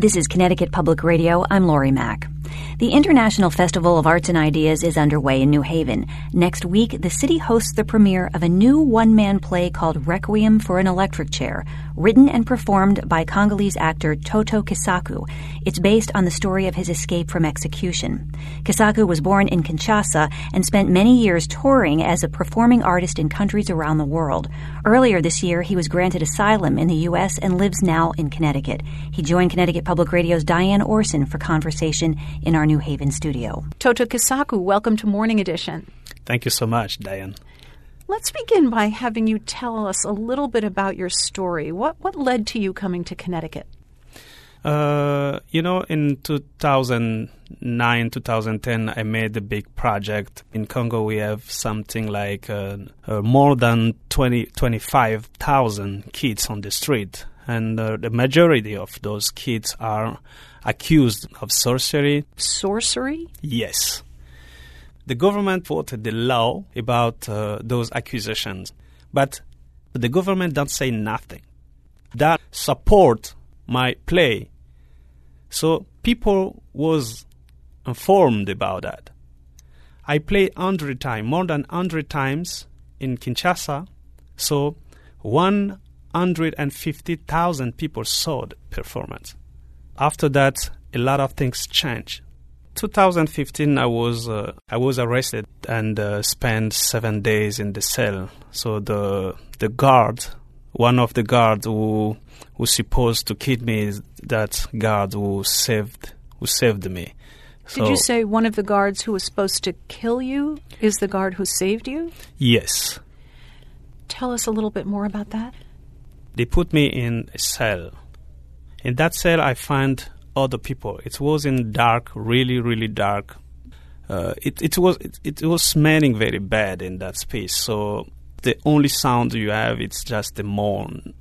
This is Connecticut Public Radio. I'm Lori Mack. The International Festival of Arts and Ideas is underway in New Haven. Next week, the city hosts the premiere of a new one-man play called Requiem for an Electric Chair, written and performed by Congolese actor Toto Kisaku. It's based on the story of his escape from execution. Kisaku was born in Kinshasa and spent many years touring as a performing artist in countries around the world. Earlier this year, he was granted asylum in the U.S. and lives now in Connecticut. He joined Connecticut Public Radio's Diane Orson for conversation in our New Haven studio. Toto Kisaku, welcome to Morning Edition. Thank you so much, Diane. Let's begin by having you tell us a little bit about your story. What led to you coming to Connecticut? In 2009, 2010, I made a big project. In Congo, we have something like more than 25,000 kids on the street. And the majority of those kids are accused of sorcery. Sorcery? Yes. The government voted the law about those accusations. But the government don't say nothing. That support my play. So people was informed about that. I played 100 times, more than 100 times in Kinshasa. So 150,000 people saw the performance. After that, a lot of things changed. 2015, I was arrested and spent 7 days in the cell. So the guard, one of the guards who was supposed to kill me, is that guard who saved me. Did you say one of the guards who was supposed to kill you is the guard who saved you? Yes. Tell us a little bit more about that. They put me in a cell. In that cell, I found other people. It was in dark, really, really dark. It was smelling very bad in that space. So the only sound you have, it's just the moan.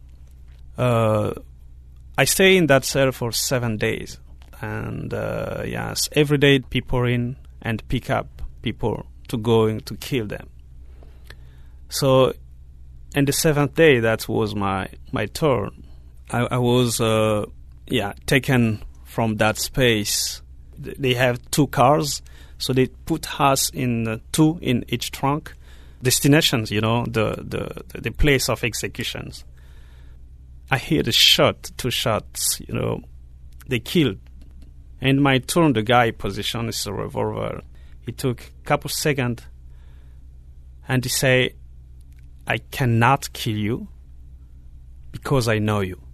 I stay in that cell for 7 days. And yes, every day people in and pick up people to go to kill them. So in the 7th day, that was my turn. I was taken from that space. They have 2 cars, so they put us in 2 in each trunk. Destinations, the place of executions. I hear the 2 shots, they killed. And my turn, the guy positioned his revolver. He took a couple seconds and he say, "I cannot kill you because I know you."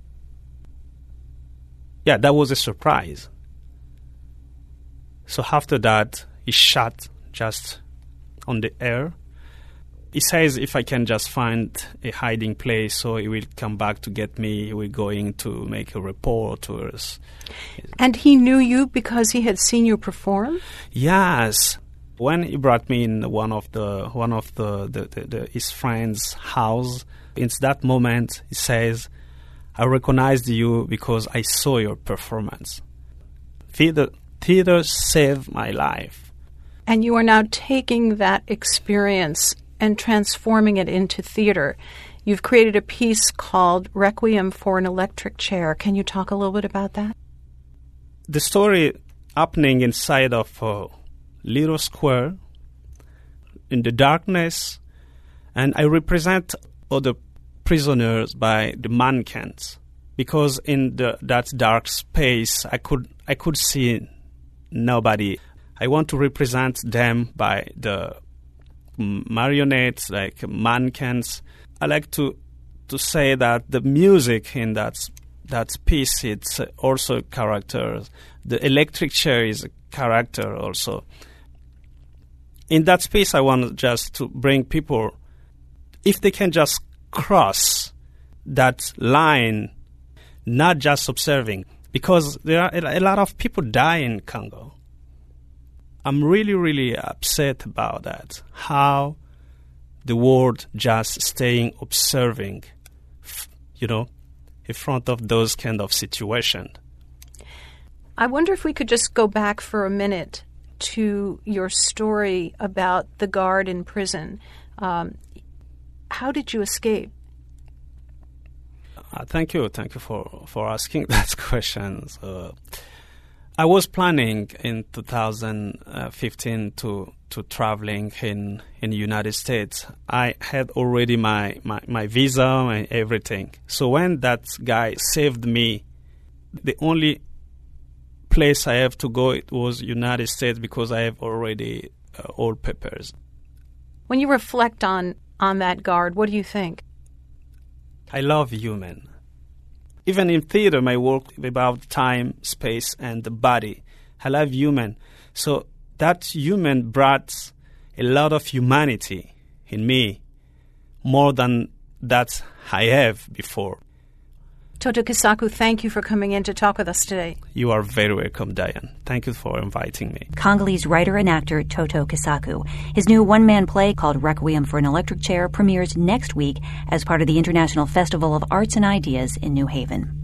Yeah, that was a surprise. So after that, he shot just on the air. He says if I can just find a hiding place, so he will come back to get me. We're going to make a report to us. And he knew you because he had seen you perform? Yes. When he brought me in one of his friend's house, in that moment he says, "I recognized you because I saw your performance. Theater saved my life." And you are now taking that experience and transforming it into theater. You've created a piece called Requiem for an Electric Chair. Can you talk a little bit about that? The story happening inside of a little square in the darkness, and I represent other prisoners by the mannequins, because in that dark space I could see nobody. I want to represent them by the marionettes, like mannequins. I like to say that the music in that piece, it's also a character. The electric chair is a character also. In that space, I want just to bring people, if they can just cross that line, not just observing, because there are a lot of people die in Congo. I'm really, really upset about that, how the world just staying observing, in front of those kind of situations. I wonder if we could just go back for a minute to your story about the guard in prison. How did you escape? Thank you for asking that question. I was planning in 2015 to traveling in the United States. I had already my visa and everything. So when that guy saved me, the only place I have to go it was United States because I have already all papers. When you reflect on that guard, what do you think? I love human. Even in theater, my work about time, space, and the body. I love human. So that human brought a lot of humanity in me, more than that I have before. Toto Kisaku, thank you for coming in to talk with us today. You are very welcome, Diane. Thank you for inviting me. Congolese writer and actor Toto Kisaku. His new one-man play called Requiem for an Electric Chair premieres next week as part of the International Festival of Arts and Ideas in New Haven.